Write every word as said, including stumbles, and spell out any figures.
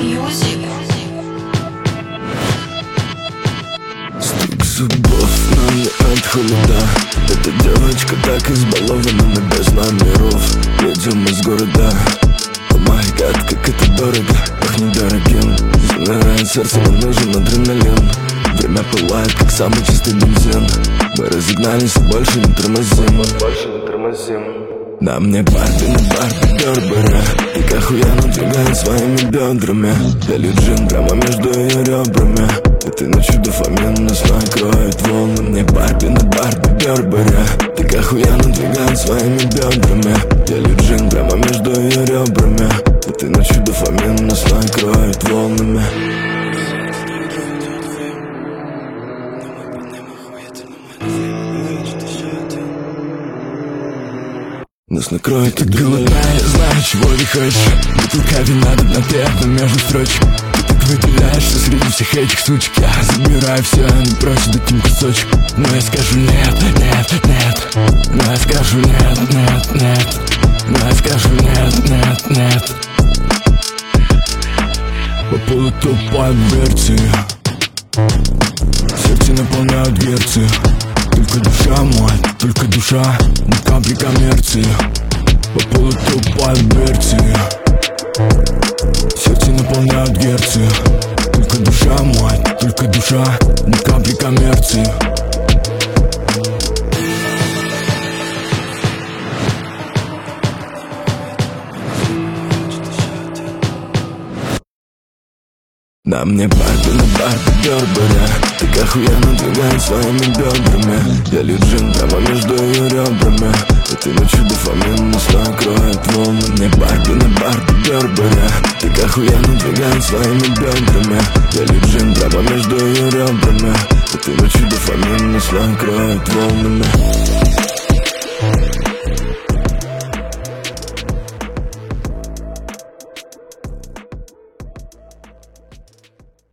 Стук зубов, но не от холода. Эта девочка так избалована, мы без номеров. Едем из города. О май гад, как это дорого, пахнет дорогим. Замирает сердце, нам нужен адреналин. Время пылает, как самый чистый бензин. Мы разогнались и больше не тормозим. Больше не тормозим. На мне Барби, на Барби Бербера. И охуенно двигает своими бедрами. Я джин прямо между ее ребрами. Этой ночью дофамин нас накроет волны. Мне Барби, на Барби Бербера. И охуенно двигает своими бедрами. Я джин прямо между ее ребрами. Этой ночью дофамин нас накроет волнами. Нас накроет ты голодная, я знаю, чего ты хочешь. Бутылка вина на первом между строчек. Ты так выделяешься среди всех этих сучек. Я забираю все, не прочь дать им кусочек. Но я скажу нет, нет, нет. Но я скажу нет, нет, нет. Но я скажу нет, нет, нет. По полу тупая дверцы. Сердце наполняют дверцы. Только душа мой, только душа, ни капли коммерции. По полу тупая дверцы. Сердце наполняют герцы. Только душа мой, только душа, ни капли коммерции. На мне Барби, на Барби Бербера. Так охуенно двигает своими бедрами. Я джин прямо между ее ребрами. Этой ночью дофамин нас накроет волны. Мне Барби, на Барби Бербера. Так охуенно двигает своими бедрами. Я джин прямо между ее ребрами. Этой ночью дофамин нас накроет волнами.